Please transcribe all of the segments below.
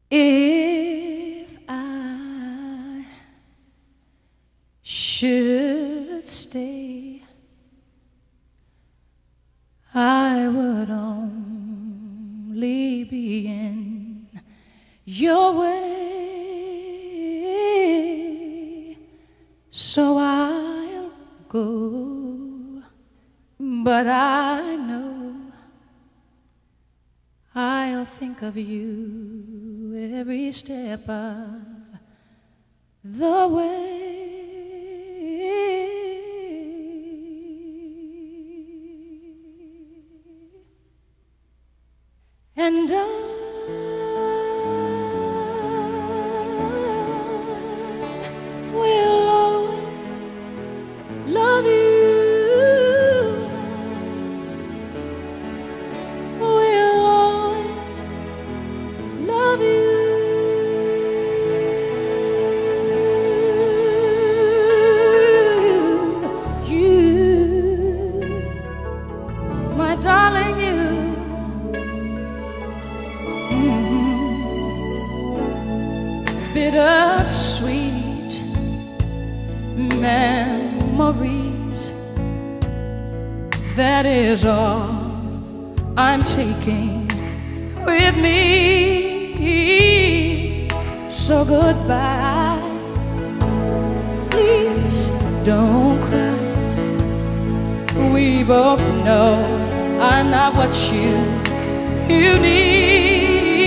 If I should stay, I would only be in your way, so I'll go, but I know I'll think of you every step of the way. And I will always love you. Will always love you. You, my darling, you. Bittersweet memories, that is all I'm taking with me. So goodbye, please don't cry. We both know I'm not what you need.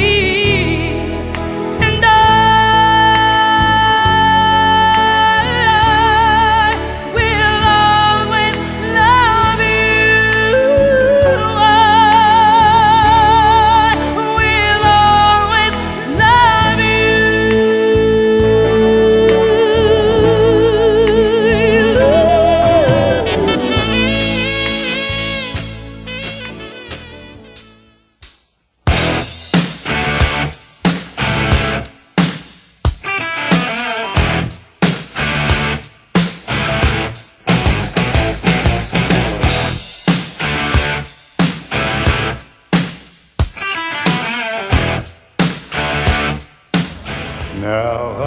Now I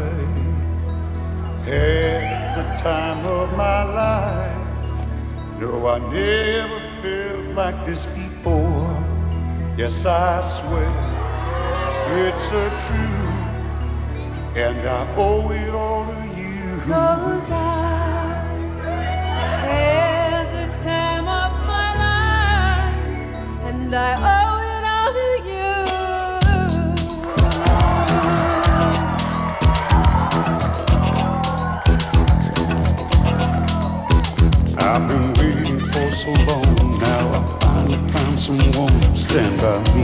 had the time of my life. No, I never felt like this before. Yes, I swear it's a truth, and I owe it all to you. 'Cause I had the time of my life, and I owe it all to you. I've been waiting for so long. Now I finally found someone to stand by me.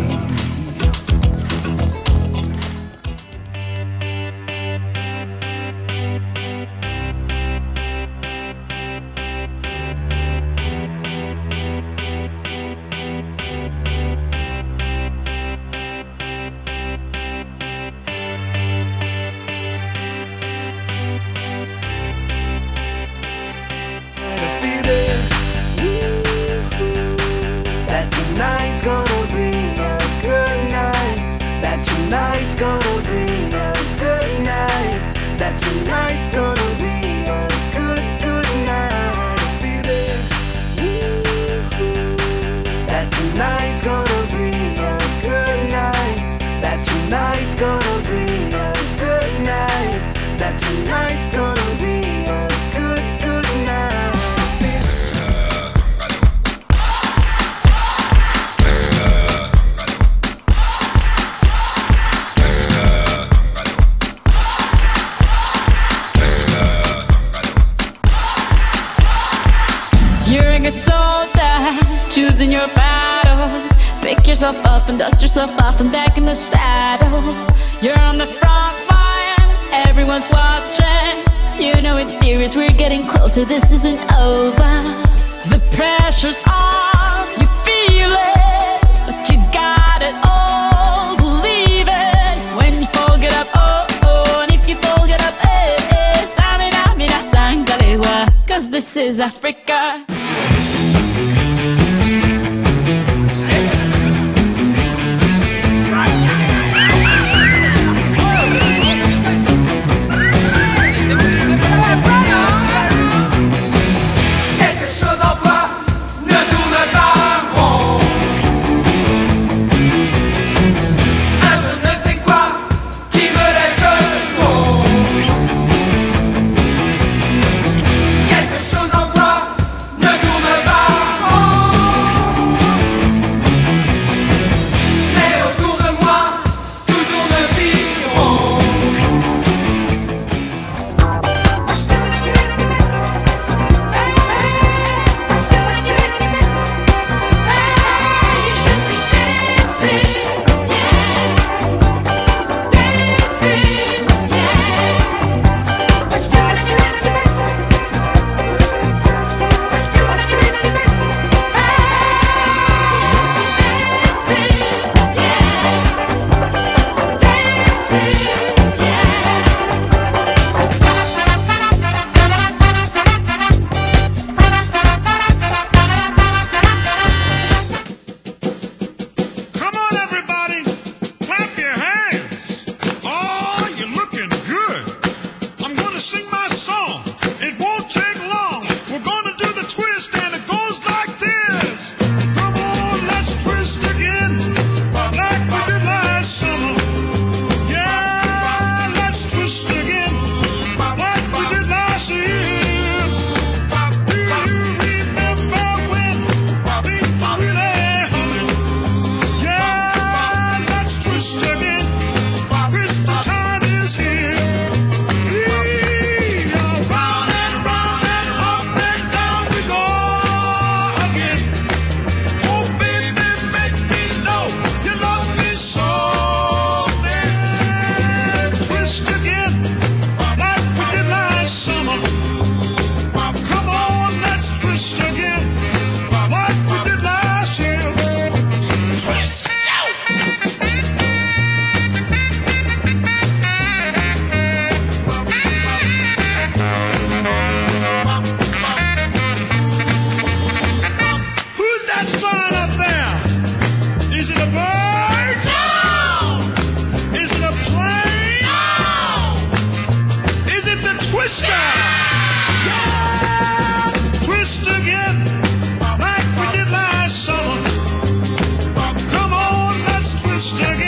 Tonight's gonna be a good night. That tonight's gonna be a good night. That tonight's gonna be a good night. I feel it. That tonight's gonna be a good night. That tonight's gonna be a good night. That tonight's gonna be a good night. You're a good soldier, choosing your battle. Pick yourself up and dust yourself off and back in the saddle. You're on the front line, everyone's watching. You know it's serious, we're getting closer, this isn't over. The pressure's on, you feel it, but you got it all, believe it. When you fold it up, oh, oh, and if you fold it up, eh, eh, tamina, mina, sangalewa, 'cause this is Africa. stuck